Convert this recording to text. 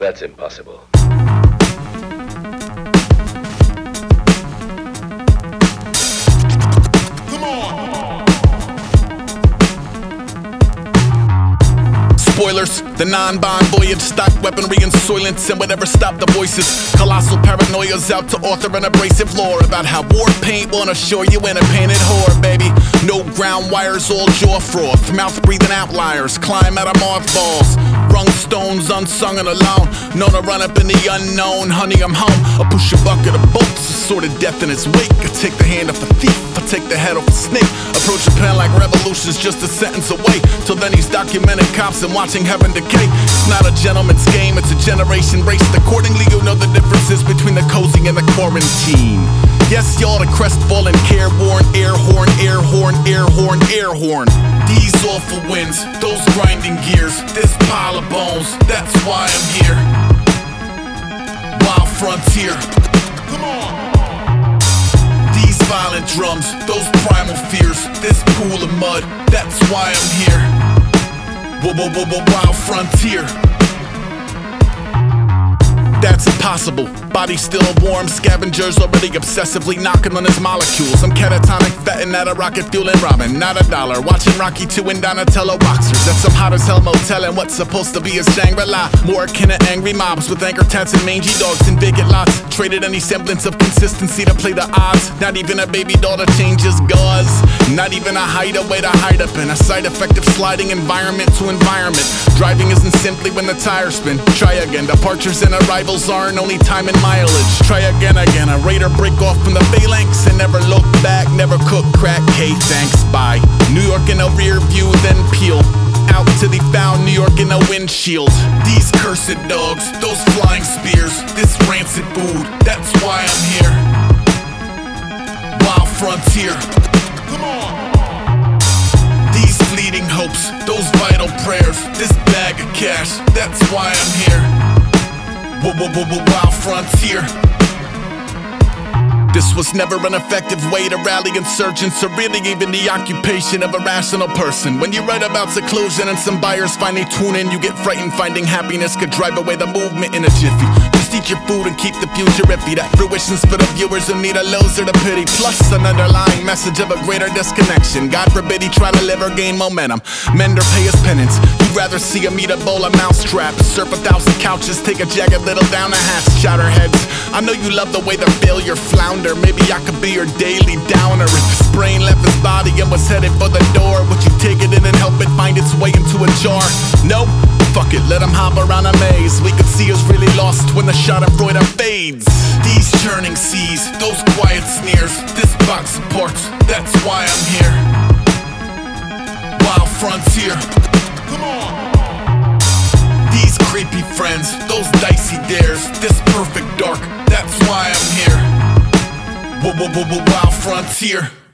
That's impossible. Spoilers, the non-bond voyage, stock weaponry and soylents and whatever stop the voices. Colossal paranoia's out to author an abrasive lore about how war paint won't assure you in a painted whore, baby. No ground wires, all jaw froth, mouth breathing outliers, climb out of mothballs. Rung stones, unsung and alone, known to run up in the unknown. Honey, I'm home. I'll push a bucket of bolts, a sort of death in its wake. I take the hand off a thief, I take the head off a snake. Approach a pen like revolution's just a sentence away. Till then he's documenting cops and watching heaven decay. It's not a gentleman's game, it's a generation race. Accordingly, you'll know the differences between the cozy and the quarantine. Yes, y'all, the crestfallen, careworn, air horn, air horn, air horn, air horn. These awful winds, those grinding gears, this pile of bones, that's why I'm here. Wild frontier. Come on. These violent drums, those primal fears, this pool of mud, that's why I'm here. Wild frontier. That's impossible. Body still warm, scavengers already obsessively knocking on his molecules. I'm catatonic, fatting at a rocket fueling ramen, not a dollar. Watching Rocky 2 and Donatello boxers at some hot as hell motel in what's supposed to be a Shangri-La. More akin to angry mobs with anchor tats and mangy dogs in vacant lots. Traded any semblance of consistency to play the odds. Not even a baby daughter changes gauze. Not even a hideaway to hide up in. A side effect of sliding environment to environment. Driving isn't simply when the tires spin. Try again, departures and arrivals aren't only time and mileage. Try again, a raider break off from the phalanx and never look back, never cook crack, K thanks, bye. New York in a rear view, then peel out till they found New York in a windshield. These cursed dogs, those flying spears, this rancid food, that's why I'm here. Wild frontier. Come on. These fleeting hopes, those vital prayers, this bag of cash, that's why I'm here. Wild frontier. This was never an effective way to rally insurgents, or really even the occupation of a rational person. When you write about seclusion and some buyers finally tune in, you get frightened finding happiness could drive away the movement in a jiffy. Just eat your food and keep the future iffy. That fruition's for the viewers who need a loser to pity. Plus an underlying message of a greater disconnection. God forbid he try to live or gain momentum. Mend or pay his penance. You'd rather see him eat a bowl of mousetrap, surf 1,000 couches, take a jagged little down a hatch. Chowderheads, I know you love the way the failure flounder. Maybe I could be your daily downer. If his brain left his body and was headed for the door, would you take it in and help it find its way into a jar? No? Fuck it, let him hop around a maze. We could see us really lost when the schadenfreude fades. These churning seas, those quiet sneers, this box of parts, that's why I'm here. Wild frontier. Come on. These creepy friends, those dicey dares, this perfect dark, that's why I'm here. Wild frontier.